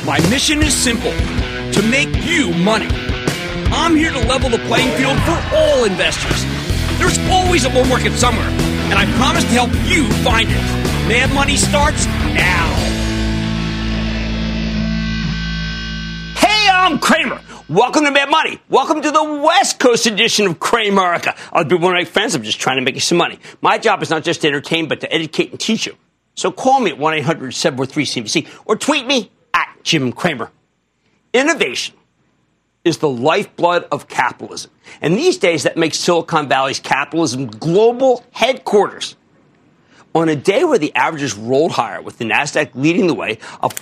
My mission is simple, to make you money. I'm here to level the playing field for all investors. There's always a bull market somewhere, and I promise to help you find it. Mad Money starts now. Hey, I'm Cramer. Welcome to Mad Money. Welcome to the West Coast edition of Cramerica. Other people want to make friends. I'm just trying to make you some money. My job is not just to entertain, but to educate and teach you. So call me at 1-800-743-CNBC or tweet me at Jim Cramer. Innovation is the lifeblood of capitalism. And these days, that makes Silicon Valley's capitalism global headquarters. On a day where the averages rolled higher, with the NASDAQ leading the way, up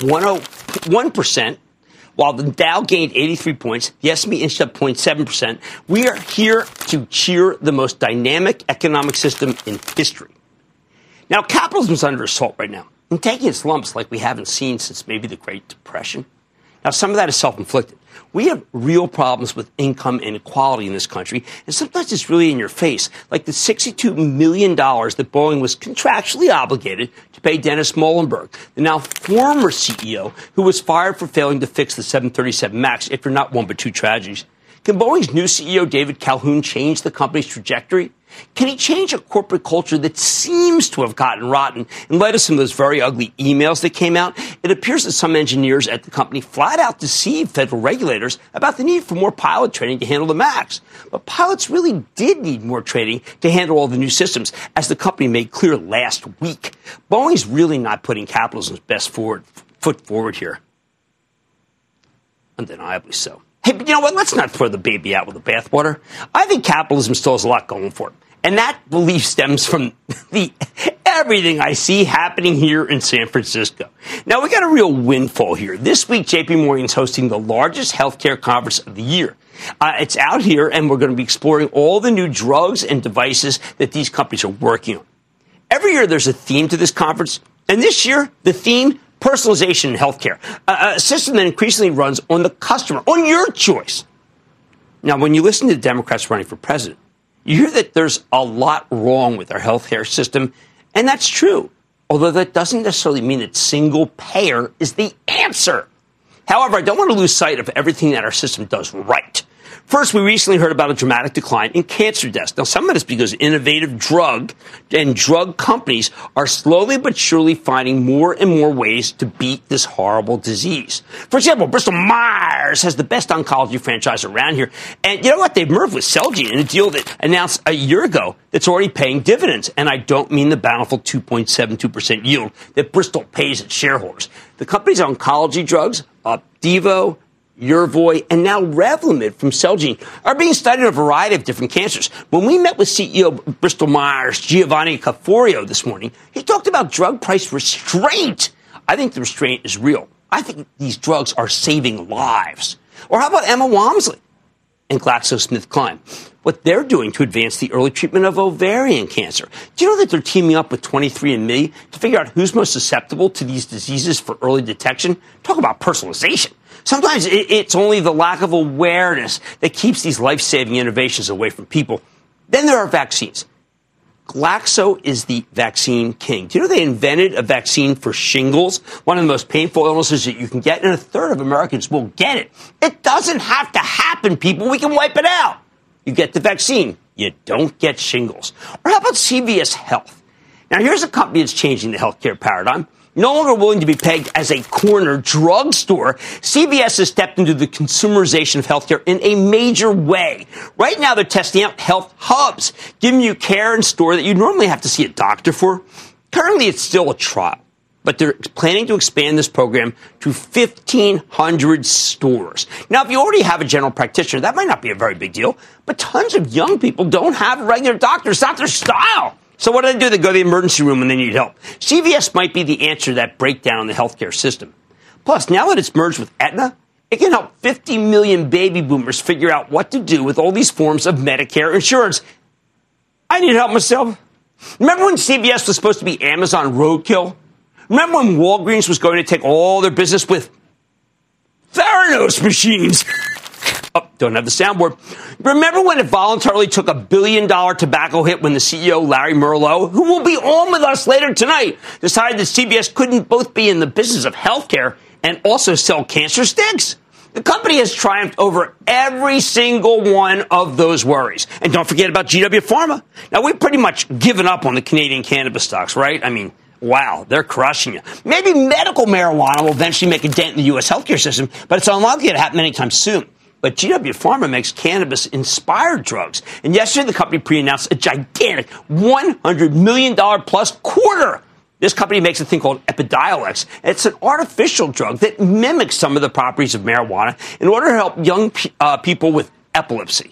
1%, while the Dow gained 83 points, the S&P inched up 0.7%, we are here to cheer the most dynamic economic system in history. Now, capitalism is under assault right now, and taking its lumps like we haven't seen since maybe the Great Depression. Now, some of that is self-inflicted. We have real problems with income inequality in this country, and sometimes it's really in your face, like the $62 million that Boeing was contractually obligated to pay Dennis Muhlenberg, the now former CEO who was fired for failing to fix the 737 MAX after not one but two tragedies. Can Boeing's new CEO, David Calhoun, change the company's trajectory? Can he change a corporate culture that seems to have gotten rotten? In light of some of those very ugly emails that came out, it appears that some engineers at the company flat out deceived federal regulators about the need for more pilot training to handle the MAX. But pilots really did need more training to handle all the new systems, as the company made clear last week. Boeing's really not putting capitalism's best foot forward here. Undeniably so. Hey, but you know what? Let's not throw the baby out with the bathwater. I think capitalism still has a lot going for it. And that belief stems from everything I see happening here in San Francisco. Now, we got a real windfall here. This week, JP Morgan's hosting the largest healthcare conference of the year. It's out here, and we're going to be exploring all the new drugs and devices that these companies are working on. Every year, there's a theme to this conference. And this year, the theme, personalization in healthcare, a system that increasingly runs on the customer, on your choice. Now, when you listen to the Democrats running for president, you hear that there's a lot wrong with our healthcare system, and that's true, although that doesn't necessarily mean that single payer is the answer. However, I don't want to lose sight of everything that our system does right. First, we recently heard about a dramatic decline in cancer deaths. Now, some of it is because innovative drug and drug companies are slowly but surely finding more and more ways to beat this horrible disease. For example, Bristol Myers has the best oncology franchise around here. And you know what? They've merged with Celgene in a deal that announced a year ago that's already paying dividends. And I don't mean the bountiful 2.72% yield that Bristol pays its shareholders. The company's oncology drugs, Opdivo, Yervoy, and now Revlimid from Celgene are being studied in a variety of different cancers. When we met with CEO of Bristol Myers, Giovanni Caforio, this morning, he talked about drug price restraint. I think the restraint is real. I think these drugs are saving lives. Or how about Emma Walmsley and GlaxoSmithKline? What they're doing to advance the early treatment of ovarian cancer. Do you know that they're teaming up with 23andMe to figure out who's most susceptible to these diseases for early detection? Talk about personalization. Sometimes it's only the lack of awareness that keeps these life-saving innovations away from people. Then there are vaccines. Glaxo is the vaccine king. Do you know they invented a vaccine for shingles, one of the most painful illnesses that you can get, and a third of Americans will get it. It doesn't have to happen, people. We can wipe it out. You get the vaccine. You don't get shingles. Or how about CVS Health? Now, here's a company that's changing the healthcare paradigm. No longer willing to be pegged as a corner drugstore, CVS has stepped into the consumerization of healthcare in a major way. Right now, they're testing out health hubs, giving you care in store that you normally have to see a doctor for. Currently, it's still a trial, but they're planning to expand this program to 1,500 stores. Now, if you already have a general practitioner, that might not be a very big deal, but tons of young people don't have a regular doctor. It's not their style. So what do? They go to the emergency room when they need help. CVS might be the answer to that breakdown in the healthcare system. Plus, now that it's merged with Aetna, it can help 50 million baby boomers figure out what to do with all these forms of Medicare insurance. I need help myself. Remember when CVS was supposed to be Amazon roadkill? Remember when Walgreens was going to take all their business with Theranos machines? Oh, don't have the soundboard. Remember when it voluntarily took $1 billion tobacco hit when the CEO, Larry Merlo, who will be on with us later tonight, decided that CVS couldn't both be in the business of healthcare and also sell cancer sticks? The company has triumphed over every single one of those worries. And don't forget about GW Pharma. Now, we've pretty much given up on the Canadian cannabis stocks, right? I mean, wow, they're crushing you. Maybe medical marijuana will eventually make a dent in the U.S. healthcare system, but it's unlikely to happen anytime soon. But GW Pharma makes cannabis-inspired drugs. And yesterday, the company pre-announced a gigantic $100 million plus quarter. This company makes a thing called Epidiolex. It's an artificial drug that mimics some of the properties of marijuana in order to help young people with epilepsy.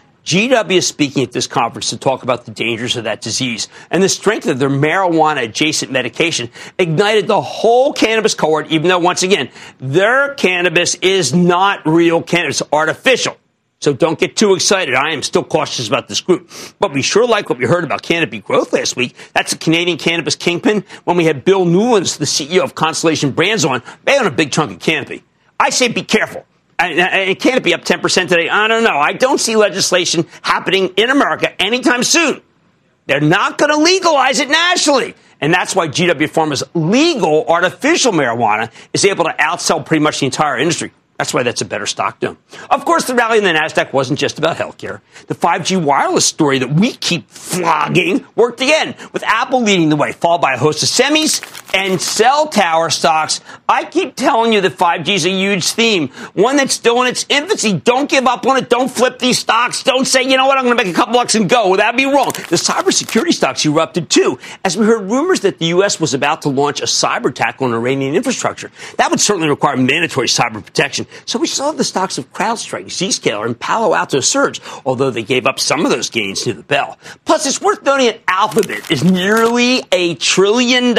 GW is speaking at this conference to talk about the dangers of that disease, and the strength of their marijuana-adjacent medication ignited the whole cannabis cohort, even though, once again, their cannabis is not real cannabis, artificial. So don't get too excited. I am still cautious about this group. But we sure like what we heard about Canopy Growth last week. That's a Canadian cannabis kingpin. When we had Bill Newlands, the CEO of Constellation Brands, on, they own a big chunk of Canopy. I say be careful. And Canopy up 10% today. I don't know. I don't see legislation happening in America anytime soon. They're not going to legalize it nationally. And that's why GW Pharma's legal artificial marijuana is able to outsell pretty much the entire industry. That's why that's a better stock down. Of course, the rally in the NASDAQ wasn't just about healthcare. The 5G wireless story that we keep flogging worked again, with Apple leading the way, followed by a host of semis and cell tower stocks. I keep telling you that 5G is a huge theme, one that's still in its infancy. Don't give up on it. Don't flip these stocks. Don't say, you know what, I'm going to make a couple bucks and go. Well, that'd be wrong. The cybersecurity stocks erupted, too, as we heard rumors that the U.S. was about to launch a cyber attack on Iranian infrastructure. That would certainly require mandatory cyber protection. So we saw the stocks of CrowdStrike, Zscaler, and Palo Alto surge, although they gave up some of those gains near the bell. Plus, it's worth noting that Alphabet is nearly $1 trillion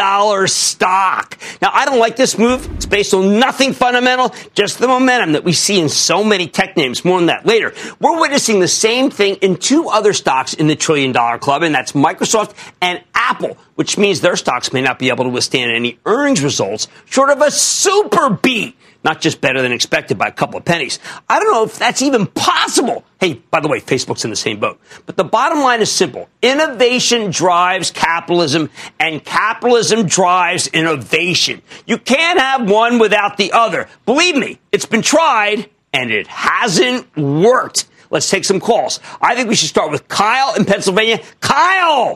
stock. Now, I don't like this move. It's based on nothing fundamental, just the momentum that we see in so many tech names. More on that later. We're witnessing the same thing in two other stocks in the $1 trillion club, and that's Microsoft and Apple, which means their stocks may not be able to withstand any earnings results short of a super beat. Not just better than expected by a couple of pennies. I don't know if that's even possible. Hey, by the way, Facebook's in the same boat. But the bottom line is simple. Innovation drives capitalism, and capitalism drives innovation. You can't have one without the other. Believe me, it's been tried, and it hasn't worked. Let's take some calls. I think we should start with Kyle in Pennsylvania. Kyle!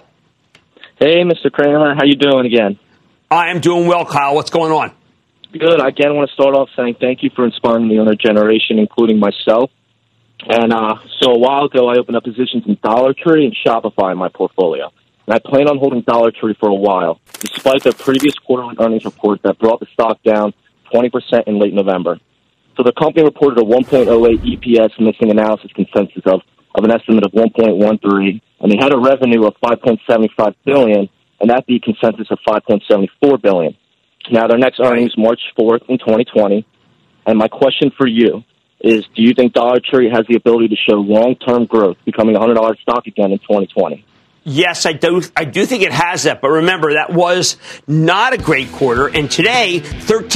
Hey, Mr. Cramer. How you doing again? I am doing well, Kyle. What's going on? Good. I again want to start off saying thank you for inspiring the younger generation, including myself. And so a while ago, I opened up positions in Dollar Tree and Shopify in my portfolio. And I plan on holding Dollar Tree for a while, despite their previous quarterly earnings report that brought the stock down 20% in late November. So the company reported a 1.08 EPS missing analysis consensus of an estimate of 1.13, and they had a revenue of $5.75 billion, and that beat consensus of $5.74 billion. Now, their next earnings, March 4th in 2020. And my question for you is, do you think Dollar Tree has the ability to show long-term growth, becoming a $100 stock again in 2020? Yes, I do think it has that. But remember, that was not a great quarter. And today, 5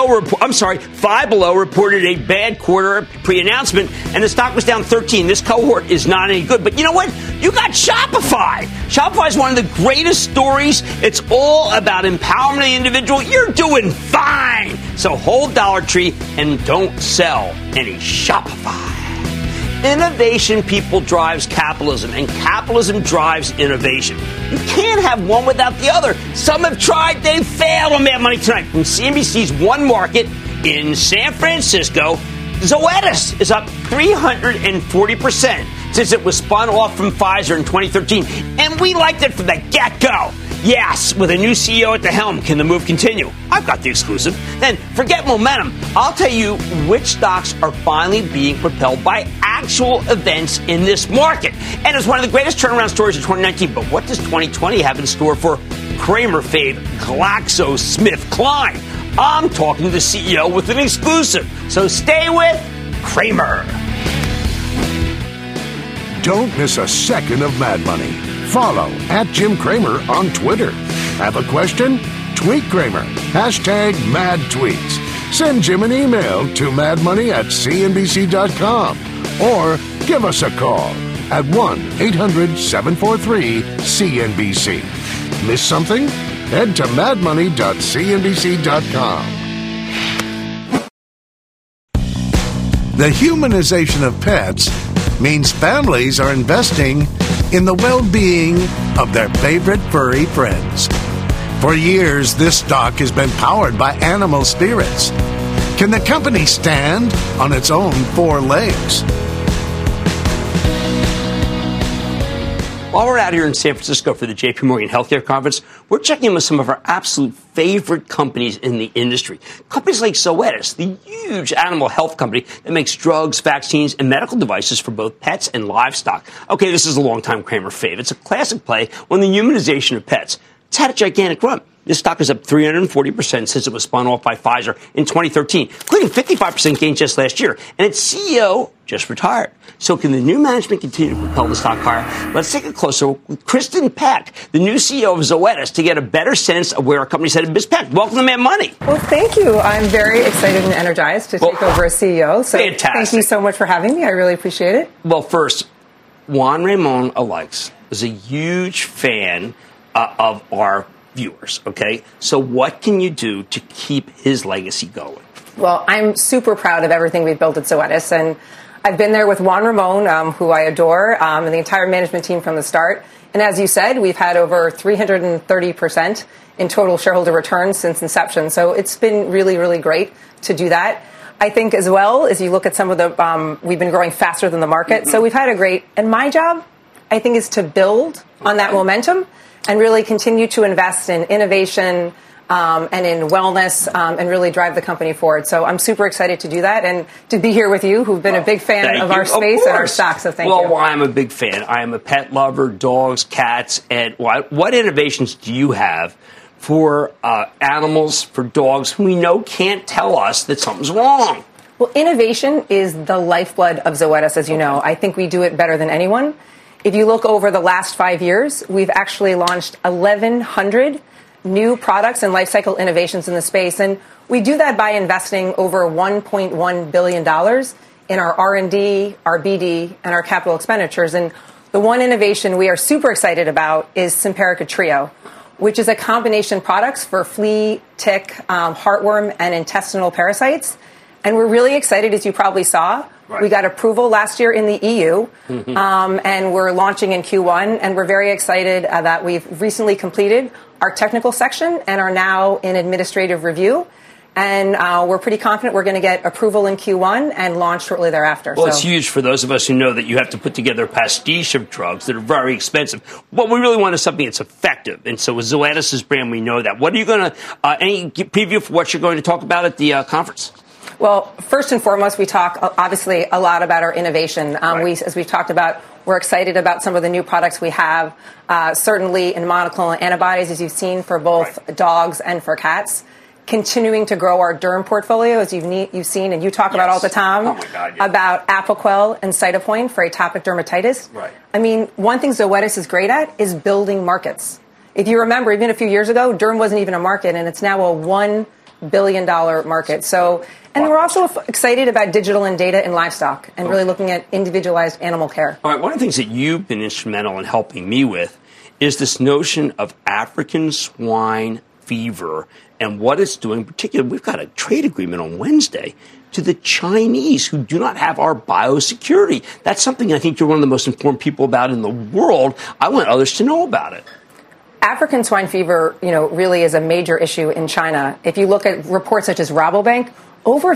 Below reported a bad quarter pre-announcement, and the stock was down 13. This cohort is not any good. But you know what? You got Shopify. Shopify is one of the greatest stories. It's all about empowerment of the individual. You're doing fine. So hold Dollar Tree and don't sell any Shopify. Innovation, people, drives capitalism, and capitalism drives innovation. You can't have one without the other. Some have tried, they failed on Mad Money Tonight. From CNBC's One Market in San Francisco, Zoetis is up 340% since it was spun off from Pfizer in 2013. And we liked it from the get-go. Yes, with a new CEO at the helm, can the move continue? I've got the exclusive. Then forget momentum. I'll tell you which stocks are finally being propelled by actual events in this market. And it's one of the greatest turnaround stories of 2019. But what does 2020 have in store for Cramer fave GlaxoSmithKline? I'm talking to the CEO with an exclusive. So stay with Cramer. Don't miss a second of Mad Money. Follow @JimCramer on Twitter. Have a question? Tweet Cramer. #MadTweets. Send Jim an email to madmoney@cnbc.com or give us a call at 1-800-743-CNBC. Miss something? Head to madmoney.cnbc.com. The humanization of pets means families are investing in the well-being of their favorite furry friends. For years, this stock has been powered by animal spirits. Can the company stand on its own four legs? While we're out here in San Francisco for the JP Morgan Healthcare Conference, we're checking in with some of our absolute favorite companies in the industry. Companies like Zoetis, the huge animal health company that makes drugs, vaccines, and medical devices for both pets and livestock. Okay, this is a longtime Cramer fave. It's a classic play on the humanization of pets. It's had a gigantic run. This stock is up 340% since it was spun off by Pfizer in 2013, including 55% gain just last year. And its CEO just retired. So can the new management continue to propel the stock higher? Let's take a closer look with Kristen Peck, the new CEO of Zoetis, to get a better sense of where our company's headed. Ms. Peck, welcome to Mad Money. Well, thank you. I'm very excited and energized to take over as CEO. So fantastic. Thank you so much for having me. I really appreciate it. Well, first, Juan Ramon Aleix is a huge fan of our viewers, okay? So what can you do to keep his legacy going? Well, I'm super proud of everything we've built at Zoetis, and I've been there with Juan Ramon, who I adore, and the entire management team from the start. And as you said, we've had over 330% in total shareholder returns since inception. So it's been really, really great to do that. I think as well, as you look at some of the, we've been growing faster than the market. Mm-hmm. So we've had a great, and my job, I think, is to build on that momentum and really continue to invest in innovation and in wellness and really drive the company forward. So I'm super excited to do that and to be here with you, who've been a big fan of our space and our stock. So thank you. Well, I'm a big fan. I am a pet lover, dogs, cats. And what innovations do you have for animals, for dogs, who we know can't tell us that something's wrong? Well, innovation is the lifeblood of Zoetis, as you know. I think we do it better than anyone. If you look over the last 5 years, we've actually launched 1,100 new products and life cycle innovations in the space. And we do that by investing over $1.1 billion in our R&D, our BD, and our capital expenditures. And the one innovation we are super excited about is Simparica Trio, which is a combination products for flea, tick, heartworm, and intestinal parasites. And we're really excited, as you probably saw. Right. We got approval last year in the EU, and we're launching in Q1. And we're very excited that we've recently completed our technical section and are now in administrative review. And we're pretty confident we're going to get approval in Q1 and launch shortly thereafter. Well, it's huge for those of us who know that you have to put together a pastiche of drugs that are very expensive. What we really want is something that's effective. And so with Zoetis' brand, we know that. What are you going to, any preview for what you're going to talk about at the conference? Well, first and foremost, we talk obviously a lot about our innovation. Right. As we've talked about, we're excited about some of the new products we have, certainly in monoclonal antibodies, as you've seen, for both dogs and for cats. Continuing to grow our derm portfolio, as you've seen and you talk about all the time, about Apoquel and Cytopoint for atopic dermatitis. Right. I mean, one thing Zoetis is great at is building markets. If you remember, even a few years ago, derm wasn't even a market, and it's now a $1 billion market. So, and we're also excited about digital and data in livestock and really looking at individualized animal care. All right, one of the things that you've been instrumental in helping me with is this notion of African swine fever and what it's doing. In particular, we've got a trade agreement on Wednesday to the Chinese who do not have our biosecurity. That's something I think you're one of the most informed people about in the world. I want others to know about it. African swine fever, really is a major issue in China. If you look at reports such as Rabobank, over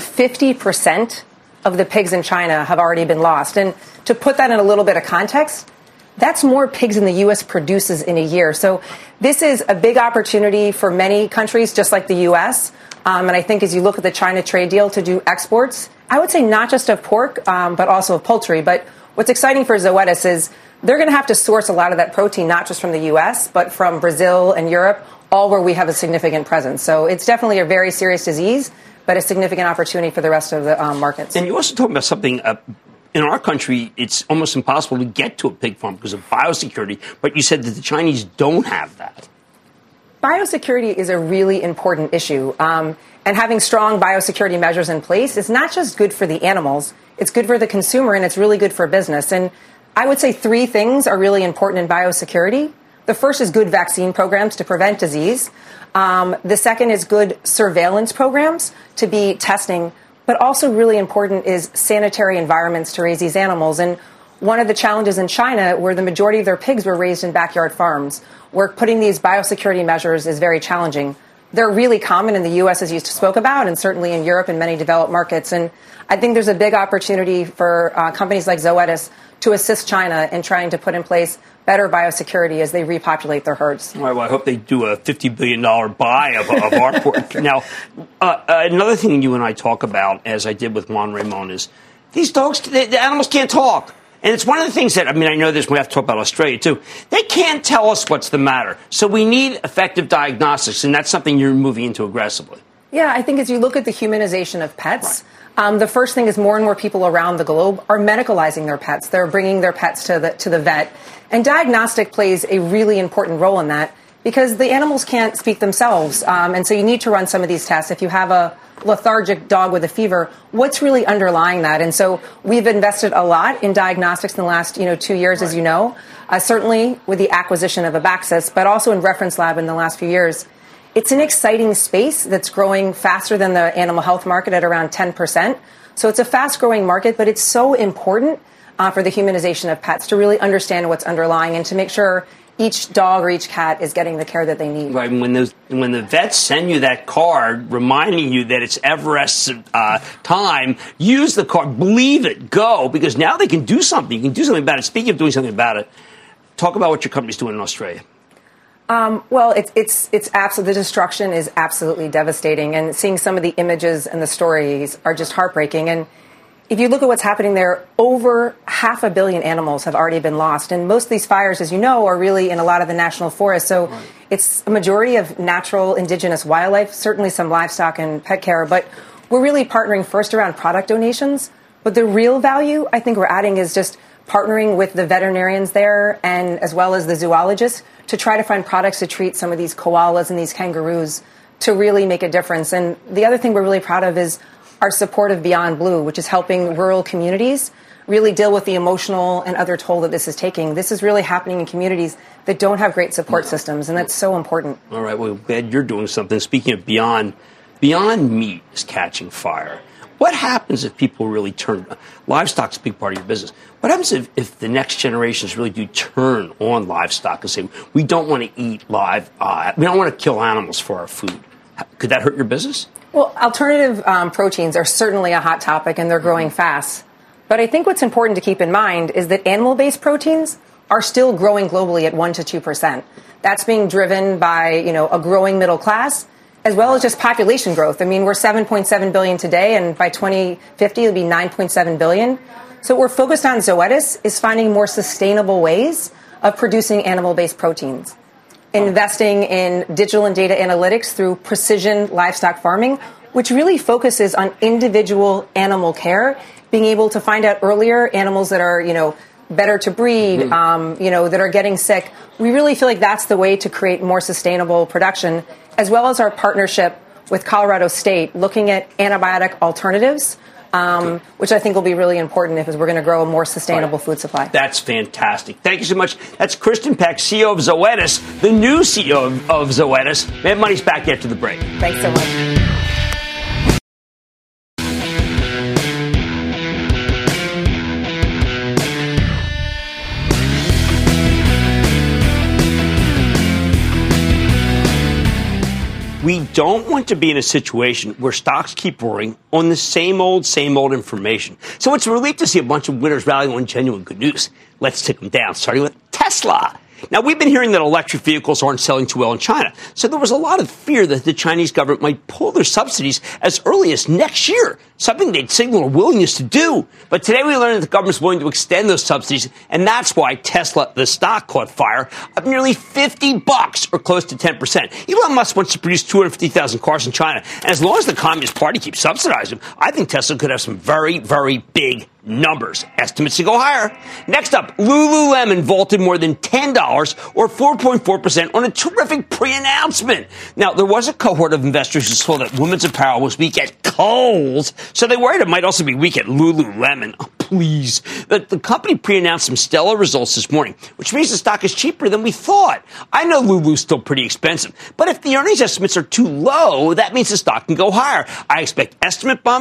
50% of the pigs in China have already been lost. And to put that in a little bit of context, that's more pigs than the U.S. produces in a year. So this is a big opportunity for many countries, just like the U.S. And I think as you look at the China trade deal to do exports, I would say not just of pork, but also of poultry. But what's exciting for Zoetis is they're going to have to source a lot of that protein, not just from the U.S., but from Brazil and Europe, all where we have a significant presence. So it's definitely a very serious disease, but a significant opportunity for the rest of the markets. And you also talk about something, in our country, it's almost impossible to get to a pig farm because of biosecurity, but you said that the Chinese don't have that. Biosecurity is a really important issue. And having strong biosecurity measures in place is not just good for the animals, it's good for the consumer, and it's really good for business. And I would say three things are really important in biosecurity. The first is good vaccine programs to prevent disease. The second is good surveillance programs to be testing but also really important is sanitary environments to raise these animals. And one of the challenges in China, where the majority of their pigs were raised in backyard farms, where putting these biosecurity measures is very challenging. They're really common in the U.S., as you spoke about, and certainly in Europe and many developed markets. And I think there's a big opportunity for companies like Zoetis to assist China in trying to put in place better biosecurity as they repopulate their herds. All right, well, I hope they do a $50 billion buy of our pork. Now, another thing you and I talk about, as I did with Juan Ramon, is these dogs, the animals can't talk. And it's one of the things that, I know this, we have to talk about Australia, too. They can't tell us what's the matter. So we need effective diagnostics, and that's something you're moving into aggressively. Yeah, I think as you look at the humanization of pets, the first thing is more and more people around the globe are medicalizing their pets. They're bringing their pets to the vet. And diagnostic plays a really important role in that because the animals can't speak themselves. And so you need to run some of these tests. If you have a lethargic dog with a fever, what's really underlying that? And so we've invested a lot in diagnostics in the last 2 years, as you know, certainly with the acquisition of Abaxis, but also in Reference Lab in the last few years. It's an exciting space that's growing faster than the animal health market at around 10%. So it's a fast-growing market, but it's so important for the humanization of pets to really understand what's underlying and to make sure each dog or each cat is getting the care that they need. Right. When the vets send you that card reminding you that it's Everest's time, use the card, believe it, go, because now they can do something. You can do something about it. Speaking of doing something about it, talk about what your company's doing in Australia. Well, it's absolutely, the destruction is absolutely devastating, and seeing some of the images and the stories are just heartbreaking. And if you look at what's happening there, over 500 million animals have already been lost. And most of these fires, as you know, are really in a lot of the national forests. So it's a majority of natural indigenous wildlife, certainly some livestock and pet care. But we're really partnering first around product donations. But the real value I think we're adding is just partnering with the veterinarians there and as well as the zoologists to try to find products to treat some of these koalas and these kangaroos to really make a difference. And the other thing we're really proud of is our support of Beyond Blue, which is helping rural communities really deal with the emotional and other toll that this is taking. This is really happening in communities that don't have great support systems, and that's so important. All right, well, glad you're doing something. Speaking of Beyond Meat is catching fire. What happens if people really turn, livestock's a big part of your business. What happens if the next generations really do turn on livestock and say, we don't want to eat live, we don't want to kill animals for our food? Could that hurt your business? Well, alternative proteins are certainly a hot topic, and they're growing fast. But I think what's important to keep in mind is that animal-based proteins are still growing globally at 1% to 2%. That's being driven by, a growing middle class, as well as just population growth. We're 7.7 billion today, and by 2050, it'll be 9.7 billion. So what we're focused on Zoetis is finding more sustainable ways of producing animal-based proteins. Investing in digital and data analytics through precision livestock farming, which really focuses on individual animal care, being able to find out earlier animals that are, better to breed, that are getting sick. We really feel like that's the way to create more sustainable production, as well as our partnership with Colorado State, looking at antibiotic alternatives, which I think will be really important if we're going to grow a more sustainable food supply. That's fantastic. Thank you so much. That's Kristin Peck, CEO of Zoetis, the new CEO of Zoetis. Mad Money's back after the break. Thanks so much. We don't want to be in a situation where stocks keep roaring on the same old information. So it's a relief to see a bunch of winners rallying on genuine good news. Let's take them down, starting with Tesla. Now, we've been hearing that electric vehicles aren't selling too well in China, so there was a lot of fear that the Chinese government might pull their subsidies as early as next year, something they'd signal a willingness to do. But today we learned that the government's willing to extend those subsidies, and that's why Tesla, the stock, caught fire, up nearly $50 or close to 10%. Elon Musk wants to produce 250,000 cars in China, and as long as the Communist Party keeps subsidizing them, I think Tesla could have some very, very big numbers. Estimates to go higher. Next up, Lululemon vaulted more than $10 or 4.4% on a terrific pre-announcement. Now, there was a cohort of investors who saw that women's apparel was weak at Kohl's, so they worried it might also be weak at Lululemon. Oh, please. The company pre-announced some stellar results this morning, which means the stock is cheaper than we thought. I know Lulu's still pretty expensive, but if the earnings estimates are too low, that means the stock can go higher. I expect estimate bumps,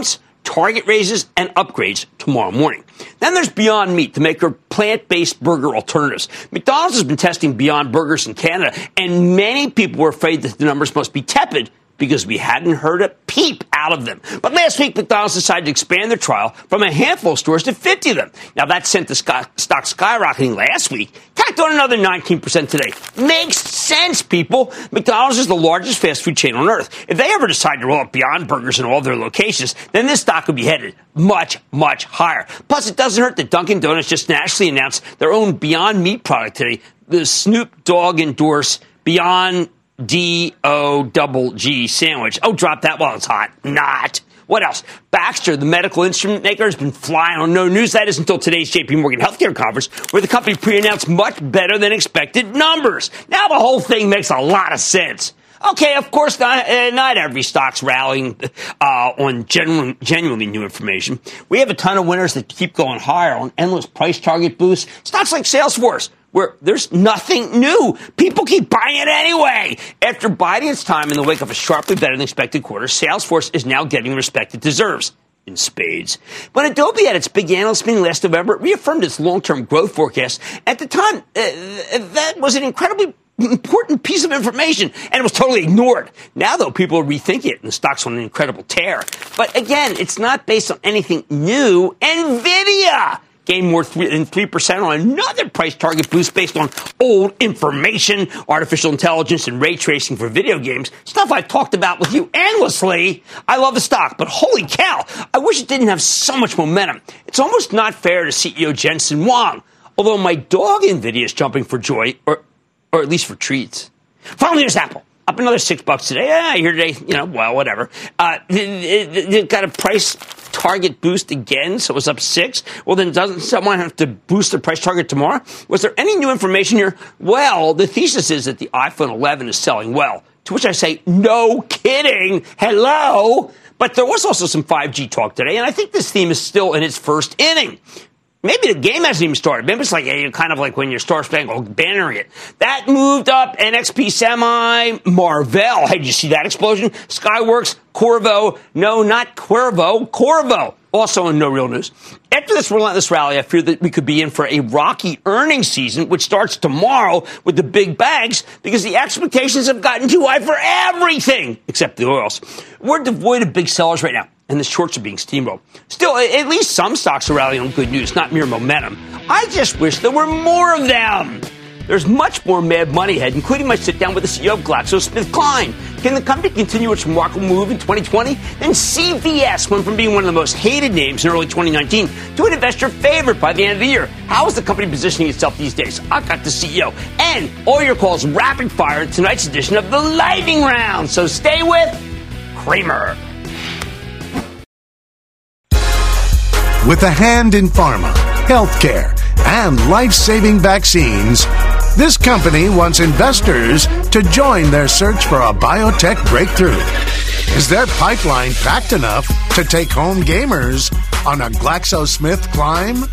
target raises and upgrades tomorrow morning. Then there's Beyond Meat, the maker of plant-based burger alternatives. McDonald's has been testing Beyond Burgers in Canada, and many people were afraid that the numbers must be tepid because we hadn't heard a peep out of them. But last week, McDonald's decided to expand their trial from a handful of stores to 50 of them. Now, that sent the stock skyrocketing last week, tacked on another 19% today. Makes sense, people. McDonald's is the largest fast food chain on earth. If they ever decide to roll out Beyond Burgers in all their locations, then this stock would be headed much, much higher. Plus, it doesn't hurt that Dunkin' Donuts just nationally announced their own Beyond Meat product today, the Snoop Dogg-endorsed Beyond D-O-double-G sandwich. Oh, drop that while it's hot. Not. What else? Baxter, the medical instrument maker, has been flying on no news. That is until today's JP Morgan Healthcare Conference, where the company pre-announced much better than expected numbers. Now the whole thing makes a lot of sense. Okay, of course, not every stock's rallying on genuinely new information. We have a ton of winners that keep going higher on endless price target boosts. Stocks like Salesforce, where there's nothing new. People keep buying it anyway. After biding its time in the wake of a sharply better than expected quarter, Salesforce is now getting the respect it deserves. In spades. When Adobe had its big analyst meeting last November, it reaffirmed its long-term growth forecast. At the time, that was an incredibly important piece of information, and it was totally ignored. Now, though, people are rethinking it, and the stock's on an incredible tear. But again, it's not based on anything new. NVIDIA gained more than 3% on another price target boost based on old information, artificial intelligence, and ray tracing for video games. Stuff I've talked about with you endlessly. I love the stock, but holy cow, I wish it didn't have so much momentum. It's almost not fair to CEO Jensen Huang, although my dog NVIDIA is jumping for joy, or at least for treats. Finally, here's Apple. Up another $6 today. Here today, well, whatever. It got a price target boost again, so it was up 6. Well, then doesn't someone have to boost the price target tomorrow? Was there any new information here? Well, the thesis is that the iPhone 11 is selling well, to which I say, no kidding. Hello? But there was also some 5G talk today, and I think this theme is still in its first inning. Maybe the game hasn't even started. Maybe it's like kind of like when your Star Spangled Banner it. That moved up. NXP Semi, Marvell. Hey, did you see that explosion? Skyworks, Qorvo. No, not Cuervo. Qorvo. Also in no real news. After this relentless rally, I fear that we could be in for a rocky earnings season, which starts tomorrow with the big bags, because the expectations have gotten too high for everything except the oils. We're devoid of big sellers right now, and the shorts are being steamrolled. Still, at least some stocks are rallying on good news, not mere momentum. I just wish there were more of them. There's much more mad money ahead, including my sit-down with the CEO of GlaxoSmithKline. Can the company continue its remarkable move in 2020? Then CVS went from being one of the most hated names in early 2019 to an investor favorite by the end of the year. How is the company positioning itself these days? I've got the CEO. And all your calls rapid fire in tonight's edition of the Lightning Round. So stay with Cramer. With a hand in pharma, healthcare, and life-saving vaccines, this company wants investors to join their search for a biotech breakthrough. Is their pipeline packed enough to take home gamers on a GlaxoSmithKline?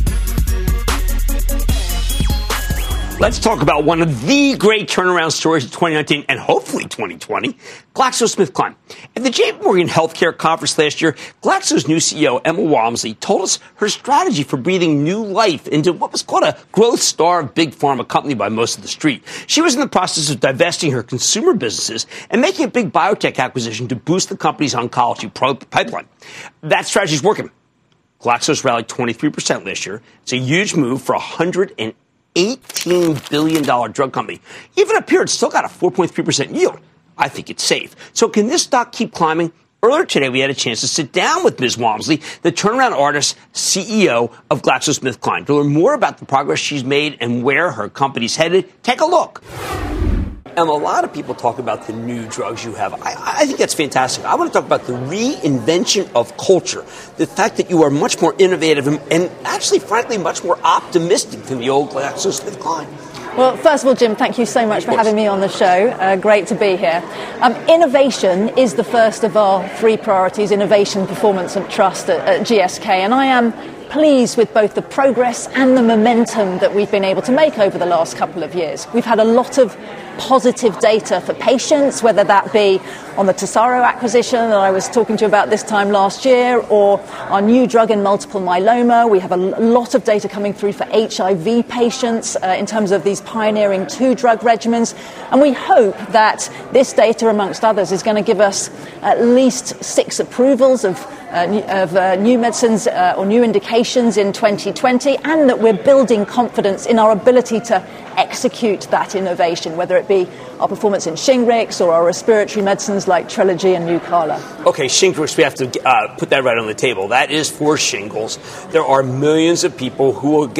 Let's talk about one of the great turnaround stories of 2019 and hopefully 2020, GlaxoSmithKline. At the JP Morgan Healthcare Conference last year, Glaxo's new CEO, Emma Walmsley, told us her strategy for breathing new life into what was called a growth star of big pharma company by most of the street. She was in the process of divesting her consumer businesses and making a big biotech acquisition to boost the company's oncology pipeline. That strategy is working. Glaxo's rallied 23% last year. It's a huge move for $118 billion drug company. Even up here, it's still got a 4.3% yield. I think it's safe. So can this stock keep climbing? Earlier today, we had a chance to sit down with Ms. Walmsley, the turnaround artist CEO of GlaxoSmithKline, to learn more about the progress she's made and where her company's headed. Take a look. A lot of people talk about the new drugs you have. I think that's fantastic. I want to talk about the reinvention of culture, the fact that you are much more innovative and actually, frankly, much more optimistic than the old GlaxoSmithKline. Well, first of all, Jim, thank you so much for having me on the show. Great to be here. Innovation is the first of our 3 priorities: innovation, performance and trust at GSK. And I am pleased with both the progress and the momentum that we've been able to make over the last couple of years. We've had a lot of positive data for patients, whether that be on the Tesaro acquisition that I was talking to you about this time last year, or our new drug in multiple myeloma. We have a lot of data coming through for HIV patients in terms of these pioneering 2-drug regimens. And we hope that this data, amongst others, is going to give us at least 6 approvals of new medicines or new indications in 2020, and that we're building confidence in our ability to execute that innovation, whether it be our performance in Shingrix or our respiratory medicines like Trelegy and Nucala. Okay, Shingrix, we have to put that right on the table. That is for shingles. There are millions of people who will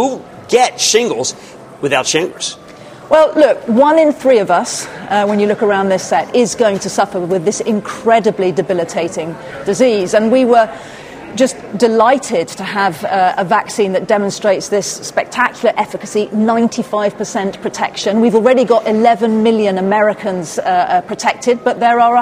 get shingles without Shingrix. Well, look, 1 in 3 of us, when you look around this set, is going to suffer with this incredibly debilitating disease. And we were just delighted to have a vaccine that demonstrates this spectacular efficacy, 95% protection. We've already got 11 million Americans protected, but there are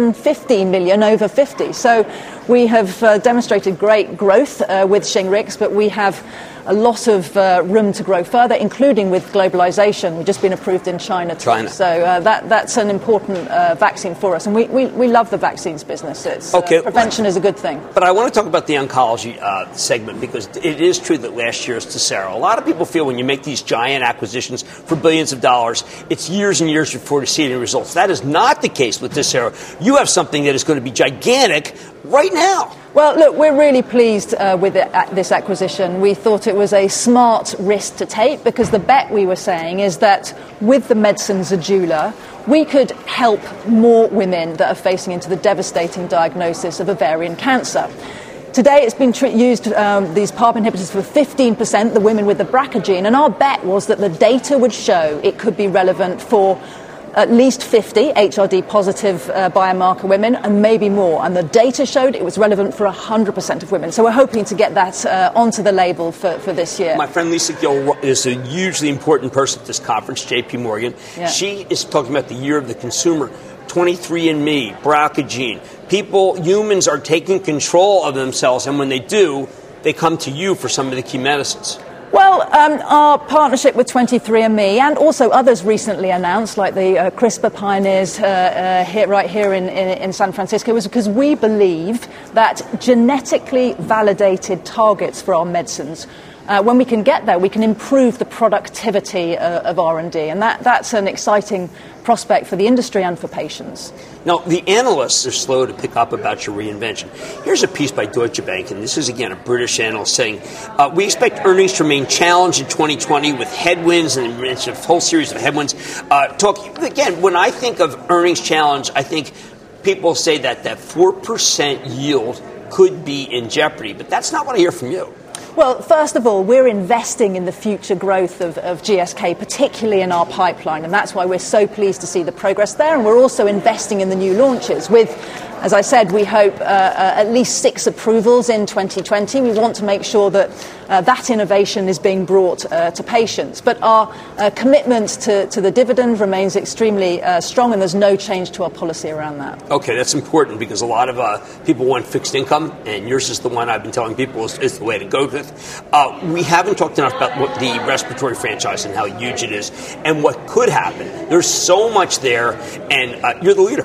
150 million over 50. So we have demonstrated great growth with Shingrix, but we have a lot of room to grow further, including with globalization. We've just been approved in China too. So that's an important vaccine for us. And we love the vaccines business. Prevention is a good thing. But I want to talk about the oncology segment, because it is true that last year's Tesaro, a lot of people feel when you make these giant acquisitions for billions of dollars, it's years and years before you see any results. That is not the case with Tesaro. You have something that is going to be gigantic right now. Well, look, we're really pleased with this acquisition. We thought it was a smart risk to take, because the bet we were saying is that with the medicine Zejula, we could help more women that are facing into the devastating diagnosis of ovarian cancer. Today it's been used, these PARP inhibitors, for 15%, the women with the BRCA gene, and our bet was that the data would show it could be relevant for at least 50 HRD positive biomarker women, and maybe more. And the data showed it was relevant for 100% of women. So we're hoping to get that onto the label for this year. My friend Lisa Gill is a hugely important person at this conference, JP Morgan. Yeah. She is talking about the year of the consumer. 23andMe, BRCA gene. Humans are taking control of themselves, and when they do, they come to you for some of the key medicines. Well, our partnership with 23andMe and also others recently announced, like the CRISPR pioneers right here in San Francisco, was because we believe that genetically validated targets for our medicines, when we can get there, we can improve the productivity of R&D. And that's an exciting prospect for the industry and for patients. Now, the analysts are slow to pick up about your reinvention. Here's a piece by Deutsche Bank, and this is, again, a British analyst saying, we expect earnings to remain challenged in 2020 with headwinds, and it's a whole series of headwinds. Again, when I think of earnings challenge, I think people say that 4% yield could be in jeopardy, but that's not what I hear from you. Well, first of all, we're investing in the future growth of GSK, particularly in our pipeline, and that's why we're so pleased to see the progress there. And we're also investing in the new launches with, as I said, we hope at least 6 approvals in 2020. We want to make sure that that innovation is being brought to patients. But our commitment to the dividend remains extremely strong, and there's no change to our policy around that. Okay, that's important, because a lot of people want fixed income, and yours is the one I've been telling people is the way to go with. We haven't talked enough about what the respiratory franchise and how huge it is and what could happen. There's so much there, and you're the leader.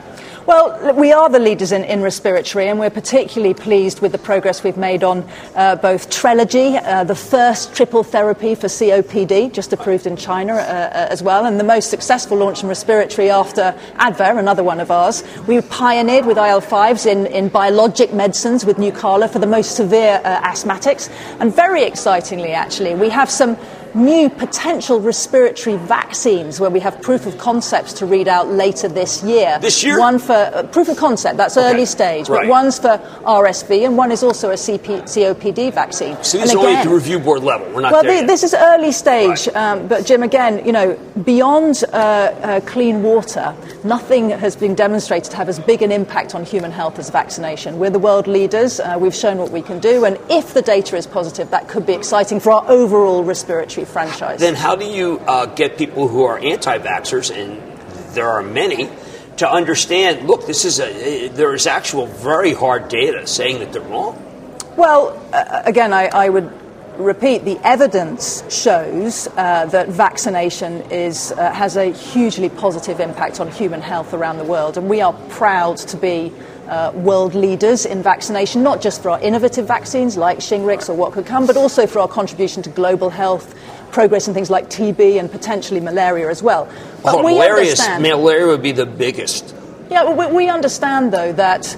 Well, we are the leaders in respiratory, and we're particularly pleased with the progress we've made on both Trelegy, the first triple therapy for COPD, just approved in China as well, and the most successful launch in respiratory after Advair, another one of ours. We pioneered with IL-5s in biologic medicines with Nucala for the most severe asthmatics. And very excitingly, actually, we have some new potential respiratory vaccines where we have proof of concepts to read out later this year. This year? One for proof of concept, that's early stage, but one's for RSV and one is also a COPD vaccine. So this is only at the review board level. We're not there yet. This is early stage, but Jim, again, beyond clean water, nothing has been demonstrated to have as big an impact on human health as vaccination. We're the world leaders. We've shown what we can do, and if the data is positive, that could be exciting for our overall respiratory franchise. Then how do you get people who are anti-vaxxers, and there are many, to understand, look, there is actual very hard data saying that they're wrong? Well, again, I would repeat, the evidence shows that vaccination has a hugely positive impact on human health around the world, and we are proud to be world leaders in vaccination, not just for our innovative vaccines like Shingrix or what could come, but also for our contribution to global health, progress in things like TB and potentially malaria as well. But malaria would be the biggest. Yeah, we understand, though, that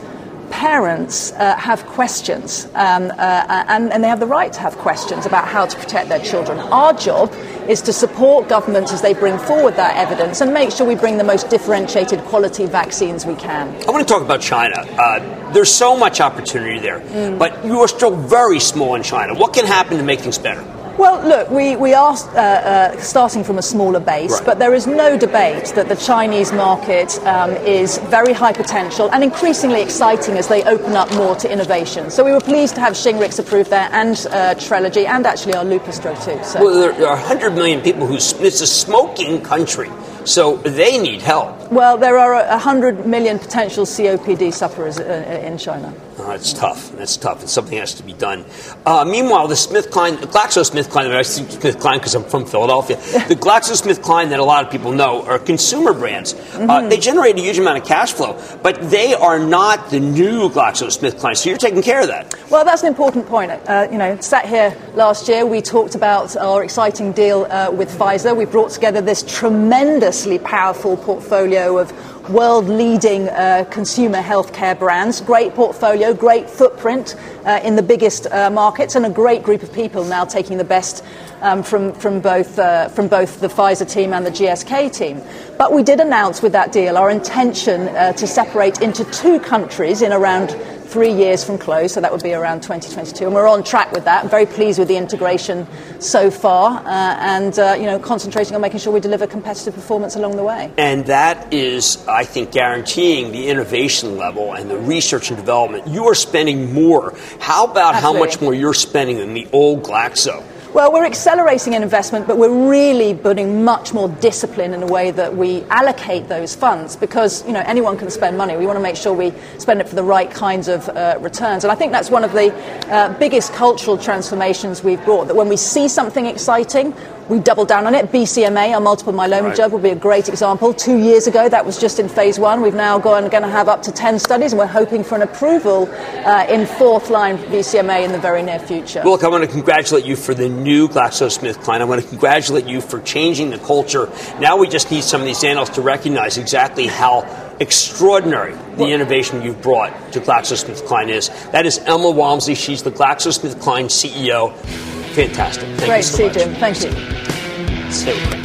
parents have questions, and they have the right to have questions about how to protect their children. Our job is to support governments as they bring forward that evidence and make sure we bring the most differentiated quality vaccines we can. I want to talk about China. There's so much opportunity there, but you are still very small in China. What can happen to make things better? Well, look, we are starting from a smaller base, right, but there is no debate that the Chinese market is very high potential and increasingly exciting as they open up more to innovation. So we were pleased to have Shingrix approved there, and Trelegy, and actually our lupus drug too. So. Well, there are 100 million people it's a smoking country, so they need help. Well, there are 100 million potential COPD sufferers in China. It's tough. That's tough. It's something that has to be done. Meanwhile, the GlaxoSmithKline, I say SmithKline because I'm from Philadelphia, the GlaxoSmithKline that a lot of people know are consumer brands. They generate a huge amount of cash flow, but they are not the new GlaxoSmithKline, so you're taking care of that. Well, that's an important point. Sat here last year, we talked about our exciting deal with Pfizer. We brought together this tremendously powerful portfolio of world-leading consumer healthcare brands. Great portfolio, great footprint in the biggest markets, and a great group of people now taking the best from both the Pfizer team and the GSK team. But we did announce with that deal our intention to separate into two countries in around 3 years from close, so that would be around 2022, and we're on track with that. I'm very pleased with the integration so far, and concentrating on making sure we deliver competitive performance along the way. And that is, I think, guaranteeing the innovation level and the research and development. You are spending more. How about Absolutely. How much more you're spending than the old Glaxo? Well, we're accelerating in investment, but we're really putting much more discipline in the way that we allocate those funds, because anyone can spend money. We want to make sure we spend it for the right kinds of returns. And I think that's one of the biggest cultural transformations we've brought, that when we see something exciting, we double down on it. BCMA, our multiple myeloma drug, will be a great example. 2 years ago, that was just in phase 1. We've now going to have up to 10 studies, and we're hoping for an approval in fourth-line BCMA in the very near future. Well, look, I want to congratulate you for the new GlaxoSmithKline. I want to congratulate you for changing the culture. Now we just need some of these analysts to recognize exactly how extraordinary the innovation you've brought to GlaxoSmithKline is. That is Emma Walmsley. She's the GlaxoSmithKline CEO. Fantastic. Thank you so much. Great to see you, Jim. Thank you. So great.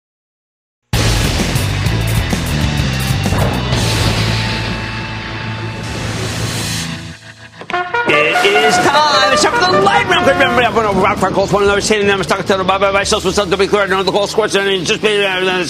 It is time. It's time for the light round. Remember, I'm going to round for calls. One another, saying them, stuck to the bye bye. So to be clear, none of the call scores, and just be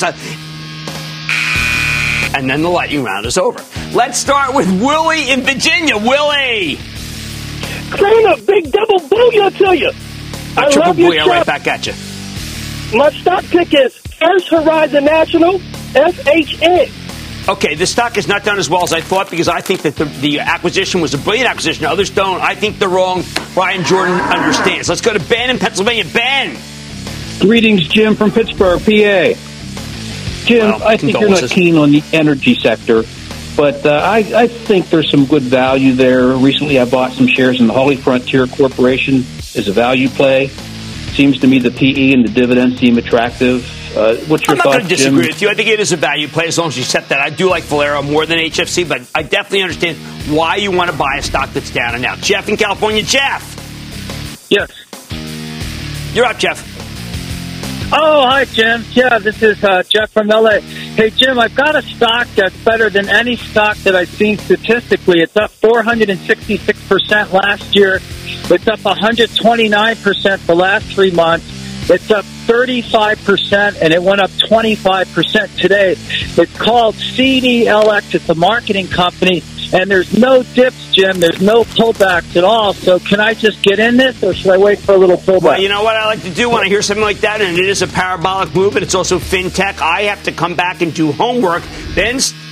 and then the lightning round is over. Let's start with Willie in Virginia. Willie. Kramer, big double booyah to you. I love your booyah right back at you. My stock pick is First Horizon National, FHN. Okay, the stock has not done as well as I thought, because I think that the acquisition was a brilliant acquisition. Others don't. I think they're wrong. Brian Jordan understands. Let's go to Ben in Pennsylvania. Ben. Greetings, Jim from Pittsburgh, PA. Jim, Well, I think you're not keen on the energy sector, but I think there's some good value there. Recently, I bought some shares in the Holly Frontier Corporation as a value play. Seems to me the PE and the dividends seem attractive. What's your thoughts, Jim? I'm not going to disagree with you. I think it is a value play as long as you set that. I do like Valero more than HFC, but I definitely understand why you want to buy a stock that's down and out. Jeff in California. Jeff. Yes. You're up, Jeff. Oh, hi, Jim. Yeah, this is Jeff from L.A. Hey, Jim, I've got a stock that's better than any stock that I've seen statistically. It's up 466% last year. It's up 129% the last 3 months. It's up 35%, and it went up 25% today. It's called CDLX. It's a marketing company, and there's no dips, Jim. There's no pullbacks at all. So can I just get in this, or should I wait for a little pullback? Well, you know what I like to do when I hear something like that, and it is a parabolic move, and it's also fintech. I have to come back and do homework, then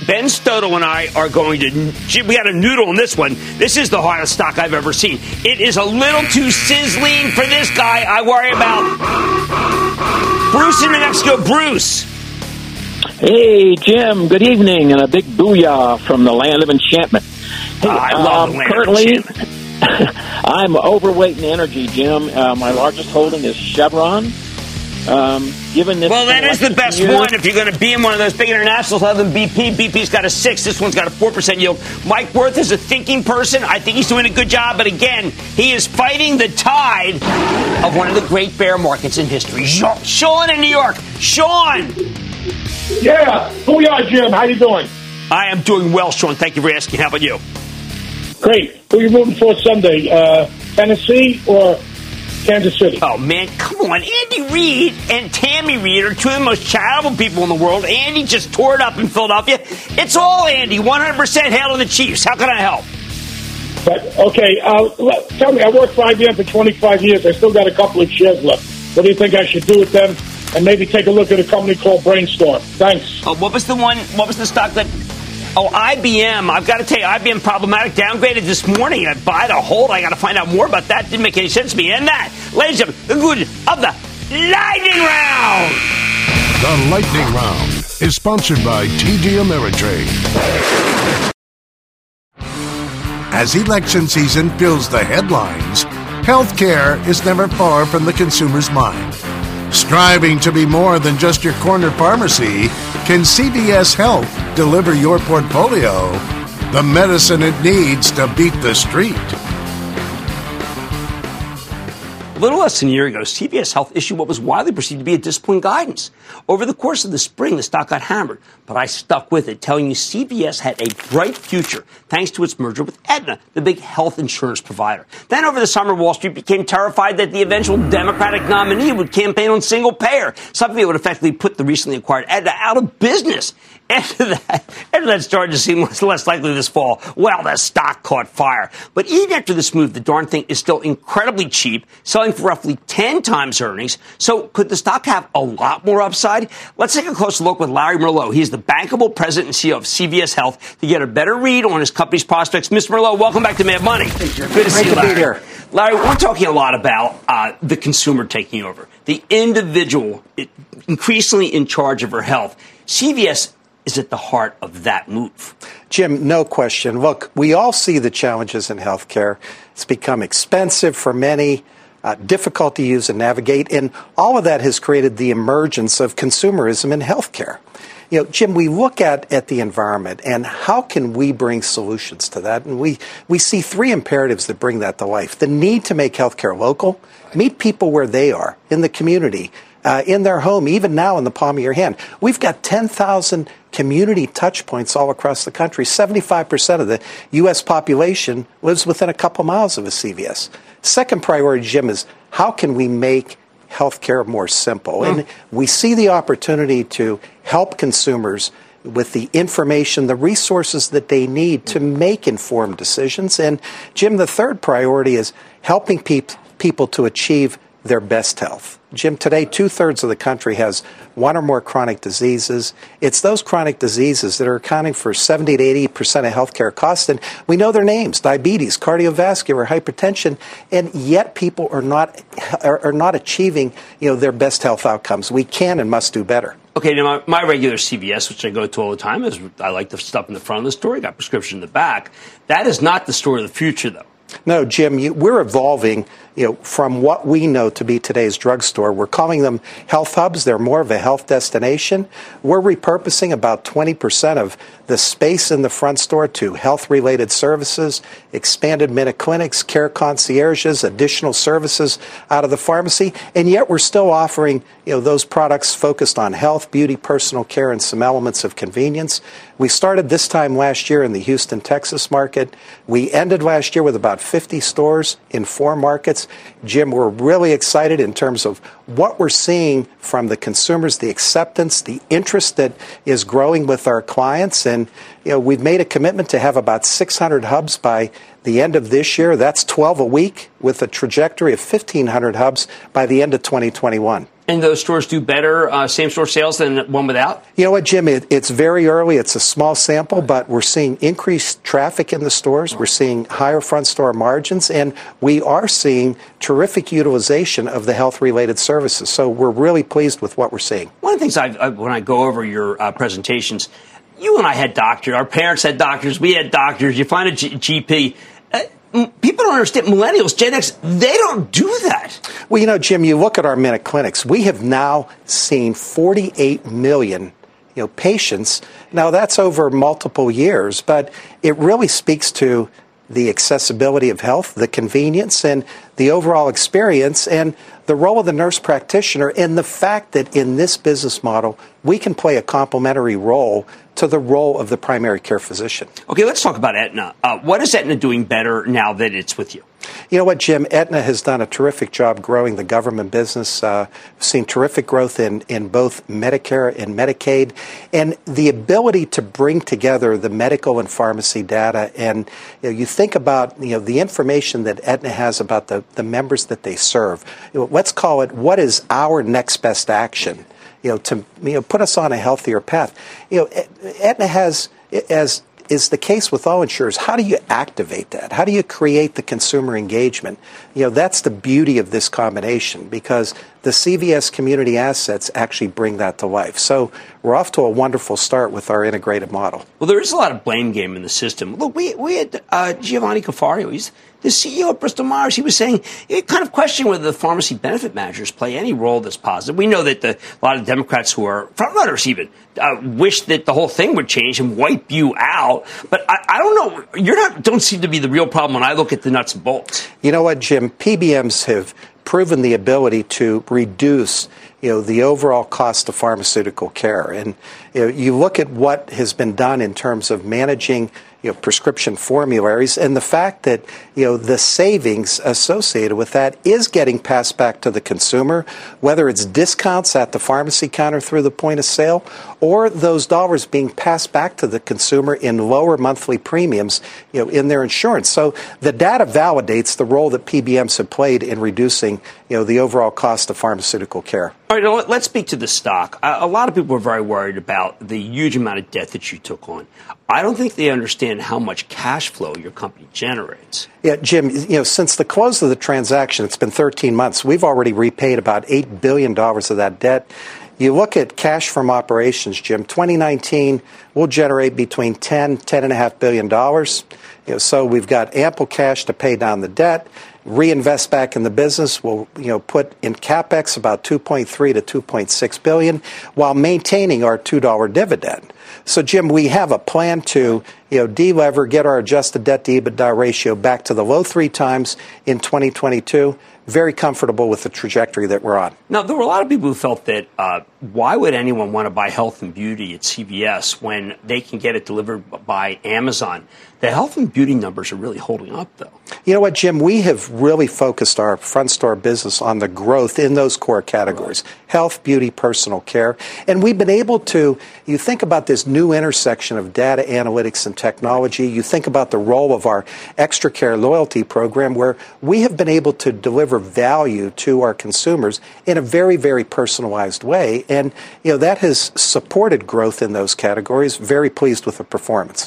Ben Stoto and I are going to, we got a noodle on this one. This is the hardest stock I've ever seen. It is a little too sizzling for this guy. I worry about Bruce in New Mexico. Bruce. Hey, Jim, good evening, and a big booyah from the land of enchantment. Hey, I love the land currently, of enchantment. I'm overweight in energy, Jim. My largest holding is Chevron. Given this, well, that is the best one. If you're going to be in one of those big internationals, other than BP, BP's got a 6. This one's got a 4% yield. Mike Wirth is a thinking person. I think he's doing a good job. But again, he is fighting the tide of one of the great bear markets in history. Sean in New York. Sean. Yeah. Booyah, Jim. How you doing? I am doing well, Sean. Thank you for asking. How about you? Great. Who are you rooting for Sunday? Tennessee or Kansas City? Oh, man, come on. Andy Reid and Tammy Reid are two of the most charitable people in the world. Andy just tore it up in Philadelphia. It's all Andy. 100% hail to the Chiefs. How can I help? But, okay, tell me, I worked for IBM for 25 years. I still got a couple of shares left. What do you think I should do with them? And maybe take a look at a company called Brainstorm. Thanks. What was the stock that... Oh, IBM. I've got to tell you, IBM problematic. Downgraded this morning. I buy to hold. I got to find out more about that. Didn't make any sense to me. And that, ladies and gentlemen, the good of the Lightning Round. The Lightning Round is sponsored by TD Ameritrade. As election season fills the headlines, healthcare is never far from the consumer's mind. Striving to be more than just your corner pharmacy, can CVS Health deliver your portfolio the medicine it needs to beat the street? A little less than a year ago, CVS Health issued what was widely perceived to be a disappointing guidance. Over the course of the spring, the stock got hammered, but I stuck with it, telling you CVS had a bright future thanks to its merger with Aetna, the big health insurance provider. Then over the summer, Wall Street became terrified that the eventual Democratic nominee would campaign on single payer, something that would effectively put the recently acquired Aetna out of business. After that started to seem less likely this fall, well, the stock caught fire. But even after this move, the darn thing is still incredibly cheap, selling for roughly 10 times earnings. So could the stock have a lot more upside? Let's take a closer look with Larry Merlot. He's the bankable president and CEO of CVS Health to get a better read on his company's prospects. Mr. Merlot, welcome back to Mad Money. Good to see you, Larry. Great to be here. Larry, we're talking a lot about the consumer taking over, the individual increasingly in charge of her health. CVS is at the heart of that move. Jim, no question. Look, we all see the challenges in healthcare. It's become expensive for many, difficult to use and navigate, and all of that has created the emergence of consumerism in healthcare. You know, Jim, we look at the environment and how can we bring solutions to that? And we see three imperatives that bring that to life. The need to make healthcare local, meet people where they are, in the community, in their home, even now in the palm of your hand. We've got 10,000 community touch points all across the country. 75% of the U.S. population lives within a couple miles of a CVS. Second priority, Jim, is how can we make healthcare more simple? And we see the opportunity to help consumers with the information, the resources that they need to make informed decisions. And, Jim, the third priority is helping people to achieve their best health. Jim, today, 2/3 of the country has one or more chronic diseases. It's those chronic diseases that are accounting for 70 to 80% of healthcare costs, and we know their names: diabetes, cardiovascular, hypertension, and yet people are not achieving, their best health outcomes. We can and must do better. Okay, now my regular CVS, which I go to all the time, is I like the stuff in the front of the store. Got prescription in the back. That is not the store of the future, though. No, Jim, we're evolving, from what we know to be today's drugstore. We're calling them health hubs. They're more of a health destination. We're repurposing about 20% of the space in the front store to health-related services, expanded minute clinics, care concierges, additional services out of the pharmacy. And yet we're still offering, those products focused on health, beauty, personal care, and some elements of convenience. We started this time last year in the Houston, Texas market. We ended last year with about 50 stores in 4 markets. Jim, we're really excited in terms of what we're seeing from the consumers, the acceptance, the interest that is growing with our clients. And, we've made a commitment to have about 600 hubs by the end of this year. That's 12 a week with a trajectory of 1,500 hubs by the end of 2021. And those stores do better same-store sales than one without? You know what, Jim? It's very early. It's a small sample, but we're seeing increased traffic in the stores. We're seeing higher front store margins, and we are seeing terrific utilization of the health-related services. So we're really pleased with what we're seeing. One of the things when I go over your presentations, you and I had doctors. Our parents had doctors. We had doctors. You find a GP. People don't understand. Millennials, Gen X, they don't do that. Well, you know, Jim, you look at our Minute Clinics. We have now seen 48 million patients. Now, that's over multiple years, but it really speaks to the accessibility of health, the convenience, and the overall experience, and the role of the nurse practitioner, and the fact that in this business model, we can play a complementary role to the role of the primary care physician. Okay, let's talk about Aetna. What is Aetna doing better now that it's with you? You know what, Jim? Aetna has done a terrific job growing the government business. We've seen terrific growth in both Medicare and Medicaid, and the ability to bring together the medical and pharmacy data. And you think about the information that Aetna has about the members that they serve. Let's call it, what is our next best action? To put us on a healthier path. Aetna has, as is the case with all insurers, how do you activate that? How do you create the consumer engagement? That's the beauty of this combination, because the CVS community assets actually bring that to life. So we're off to a wonderful start with our integrated model. Well, there is a lot of blame game in the system. Look, we had Giovanni Cafario. He's the CEO of Bristol Myers. He was saying, he kind of questioning whether the pharmacy benefit managers play any role that's positive. We know that a lot of Democrats who are frontrunners even wish that the whole thing would change and wipe you out. But I don't know. Don't seem to be the real problem when I look at the nuts and bolts. You know what, Jim? PBMs have proven the ability to reduce the overall cost of pharmaceutical care. And you look at what has been done in terms of managing prescription formularies, and the fact that the savings associated with that is getting passed back to the consumer, whether it's discounts at the pharmacy counter through the point of sale, or those dollars being passed back to the consumer in lower monthly premiums in their insurance. So the data validates the role that PBMs have played in reducing the overall cost of pharmaceutical care. All right, let's speak to the stock. A lot of people are very worried about the huge amount of debt that you took on. I don't think they understand how much cash flow your company generates. Yeah, Jim, since the close of the transaction, it's been 13 months. We've already repaid about $8 billion of that debt. You look at cash from operations, Jim, 2019 will generate between $10.5 billion. So we've got ample cash to pay down the debt, reinvest back in the business. We'll put in CapEx about $2.3 to $2.6 billion while maintaining our $2 dividend. So, Jim, we have a plan to de-lever, get our adjusted debt to EBITDA ratio back to the low 3 times in 2022. Very comfortable with the trajectory that we're on. Now, there were a lot of people who felt that why would anyone want to buy health and beauty at CVS when they can get it delivered by Amazon? The health and beauty numbers are really holding up, though. You know what, Jim? We have really focused our front store business on the growth in those core categories, health, beauty, personal care. And we've been able to, you think about this new intersection of data analytics and technology. You think about the role of our Extra Care loyalty program, where we have been able to deliver value to our consumers in a very, very personalized way. And, that has supported growth in those categories. Very pleased with the performance.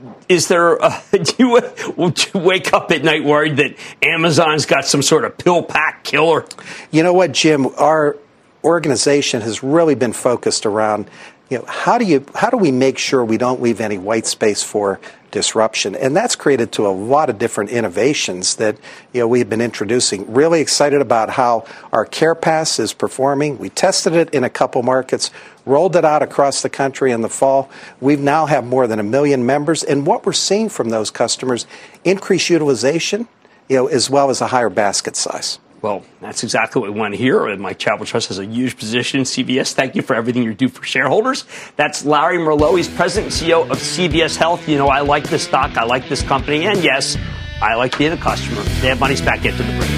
Is there, do you wake up at night worried that Amazon's got some sort of pill pack killer? You know what, Jim? Our organization has really been focused around, how do we make sure we don't leave any white space for disruption? And that's created to a lot of different innovations that, we've been introducing. Really excited about how our CarePass is performing. We tested it in a couple markets, rolled it out across the country in the fall. We now have more than 1 million members. And what we're seeing from those customers, increased utilization, as well as a higher basket size. Well, that's exactly what we want to hear. Mike Chappell Trust has a huge position in CVS. Thank you for everything you do for shareholders. That's Larry Merlo. He's president and CEO of CVS Health. I like this stock. I like this company. And yes, I like being a customer. They have money's back into the break.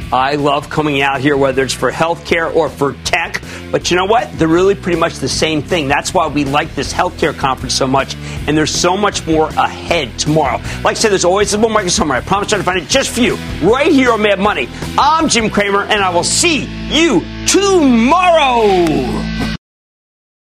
I love coming out here, whether it's for healthcare or for tech. But you know what? They're really pretty much the same thing. That's why we like this healthcare conference so much. And there's so much more ahead tomorrow. Like I said, there's always a bull market somewhere. I promise I'll find it just for you right here on Mad Money. I'm Jim Cramer, and I will see you tomorrow.